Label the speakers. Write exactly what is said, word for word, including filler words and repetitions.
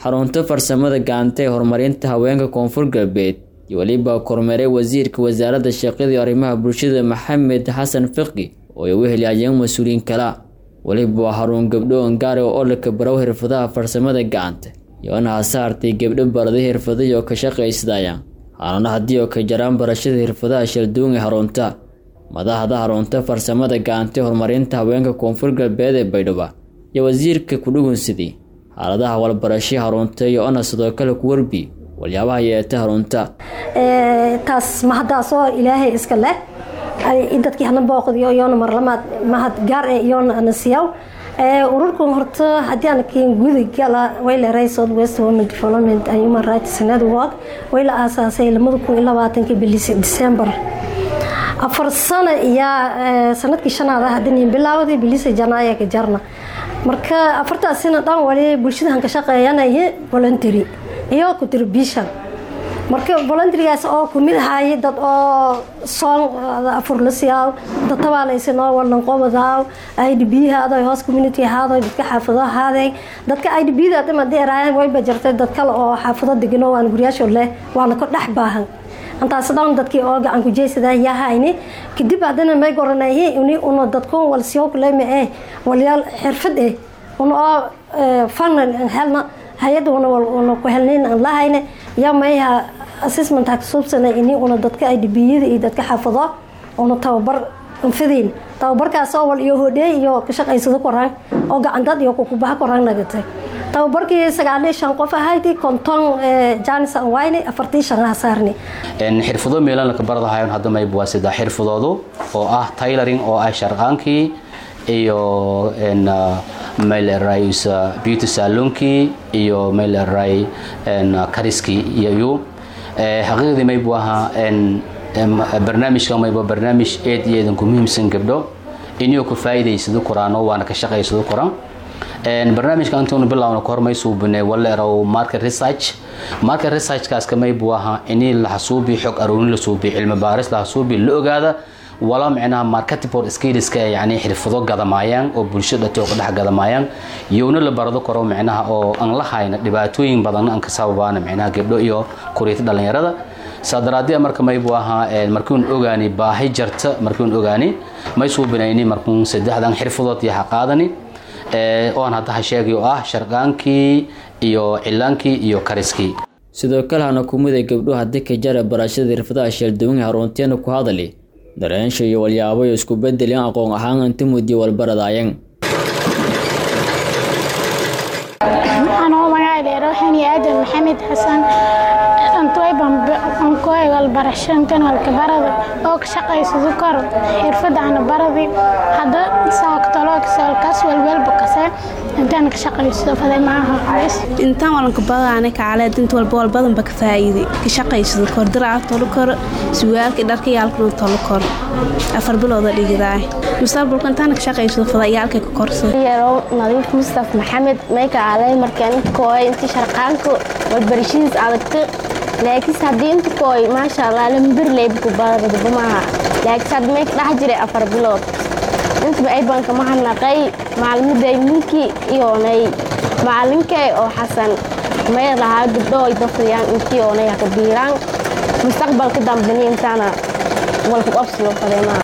Speaker 1: xarunta farsamada gacanta ee horumarinta haweenka Koonfur Galbeed iyo waliba kormeeray wasiirka wasaaradda shaqada iyo arrimaha bulshada Maxamed Xasan Fiqi oo ay weheliyeen mas'uuliyiin kala waliba xarun gabdho gaar ah oo la kabaro xirfadaha farsamada gacanta iyo ana saartay gabdho barada xirfadaha oo ka shaqeynayaan aanana hadii oo ka jaraan barashada xirfadaha shalduun ee xarunta madaxda xarunta farsamada gacanta ee horumarinta haweenka Koonfur Galbeed ee Baydhabo iyo wasiirka ku dhugunsidii xaaladaha walbarashada xarunta iyo ana sidoo kale ku warbi waliyaabaha yeeta xarunta
Speaker 2: ee taas mahadaasoo ilaahay iska leh ay dadkii hana booqdiyo iyo marlamaad mahad gaar ah iyo anasiyaw ee ururkan horta hadii aan keen gudi gala way la South West Women Development and Human Rights Network way la aasaasay laba kun iyo labaatan bishii December afar sano iyo sanadkii shanaad hadii bilaawday bishii Janaayo ka jarna marka afartaas sano dhan wali bulshada ka shaqeeyanay voluntary iyo contribution marka volunteergaas oo kumid ahay dad oo soo afur la siyaw dad tabaalaysan oo wadan qobadaw I D B hada hoos community hada dadka xaafadaha hada dadka I D B da ma deeraayeen way bajartay dad kale oo xaafado degan oo aan guriyasho leh waana ka dhax baahan anta sadaan dadkii oo gacan ku jeesada yahaayni kadib hadana may goranayay inuu uu dadku wal siyo kale ma ee waliyal xirfad eh oo fan helna hay'ad wana wana ku helneen lahayna yamayha assessment ka subsana inii uu dadka I D B-yada iyo dadka xaafado oo tababar fidin tababarkaas oo wal iyo hoodey iyo ka shaqeysada qoraan oo gacantad iyo ku baxa qoraan nagatay tababarkii sagaal iyo shan qof ahayd konton Janice Wayne afartii shan saarni
Speaker 3: in xirfado meelan ka baradahayn hadda may buwaasida xirfadoodu oo ah tailoring oo ay sharqaankii iyo in meel raayis beauty salonki iyo meel raay in kariski iyo ee xaqiiqdii may buaha in barnaamijka may baa barnaamij eed yeedan ku muhiimsan gabdho inuu ku faa'iideysado quraano waana ka shaqeysado quraan een barnaamijka intuu bilaawno kormay suubnay walaalow market research market research kaas kamay buaha inii la xasuubi xog aruurin la suubi cilmi baaris la xasuubi la ogaada wala macnaha marketing for skills ka yaani xirfado gadamayaan oo bulshada tooq dhax gadamayaan yoona la barado karo macnaha oo aan la hayna dhibaatooyin badan aan ka sababana macnaha gabdho iyo kuriita dhalinyarada saadaraadii marka may buu ahaa markuu ogaani baahi jarta markuu ogaani may soo binaayni markuu saddexdan xirfadood iyo xaqaadani ee oo aan hadda sheegay oo ah sharqaankii iyo cilaankii iyo kariskii
Speaker 1: sidoo kale hana kumida gabdho hadda ka jara barashada xirfadaha shalduun ee xarunteena ku hadalay dareenka iyo walyaabo isku bedelan aqoon ahaan inta muddo walbaradaayeen
Speaker 4: أنا ومعاي روحني آدم محمد حسن أنتوي بانكوي والبرشان كان والكبرد أو كشقة يسذكر يرفض عن البردي هذا ساق طلاق سالكاس والبلب كسر أنتان كشقة يسذف هذا معها بس
Speaker 5: أنتان والكبرد عنك على أنت والبول بدن بكفايدي كشقة يسذكر درع طلقر سوال كدرك يالكن طلقر أفر بلوضة لجذاي مستقبل كنت أنا كشقة يسذف هذا يالك كورس
Speaker 6: يا رو نظيف مصطفى محمد مايك على مركان كوي أنت شرقانكو والبرشيز على الطق لكن سادين كوي ما شاء الله لمبر لي بكبار بماها لكن ساد مايك راح أفر بلوض أنت بأي بنك معنا نقي معلم دايمينكي يوني معلمكي أو حسن ما يلها قدو يدفريان انتي يوني كبيران مستقبل كدام بني انتانا والكو أبسلو فليما